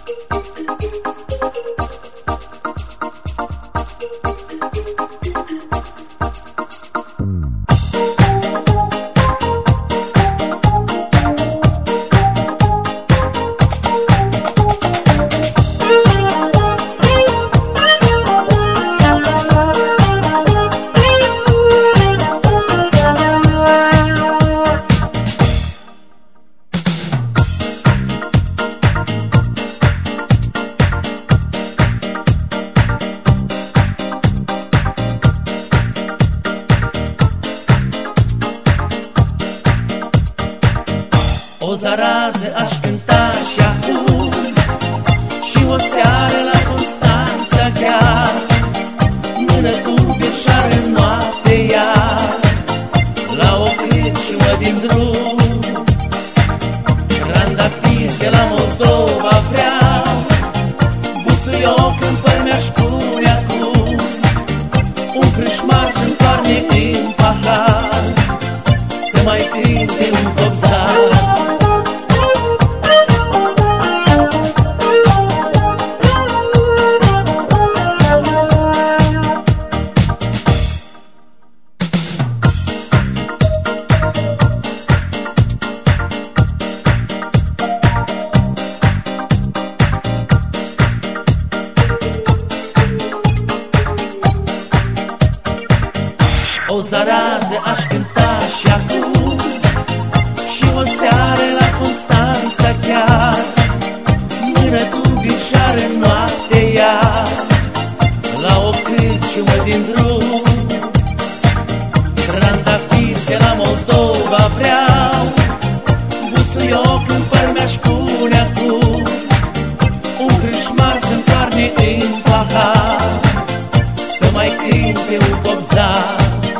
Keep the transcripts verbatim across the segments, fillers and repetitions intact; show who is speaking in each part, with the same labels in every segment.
Speaker 1: O zarază aș cânta și acum, și o seară la Constanța chiar, mână cu birșoară în noapte iar, la o cârciumă din drum. Trandafiri de la Moldova vreau, busuioc în păr mi-aș pune acum, un crâșmar să-mi toarne în pahar, să mai cânte un copzar. O zarază aș cânta și acum, și o seară la Constanța chiar, mână cu birșoară în noapte iar, la o cârciumă din drum. Trandafiri de la Moldova vreau, busuioc în păr mi-aș pune acum, un crâșmar să-mi toarne în pahar, să mai cânte un copzar.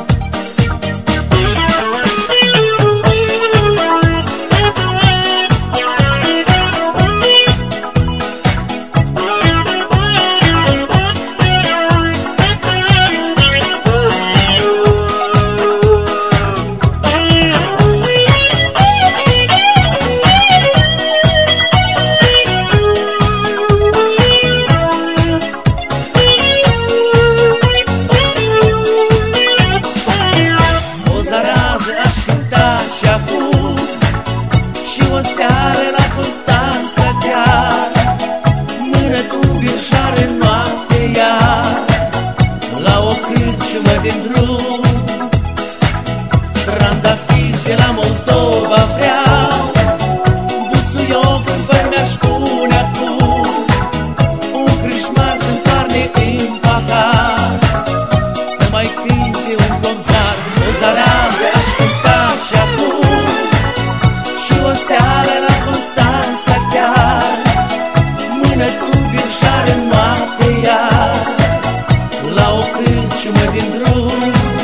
Speaker 1: O seară la Constanța chiar, mână cu birșoară în noapte iar, la o cârciumă din drum. Trandafiri de la Moldova vreau, busuioc în păr mi-aș pune acum, un crâșmar să-mi toarne în pahar, să mai cânte un copzar. O zarază aș cânta și acum, și o seară la Constanța chiar, mână cu birșoară în noapte iar, la o cârciumă din drum.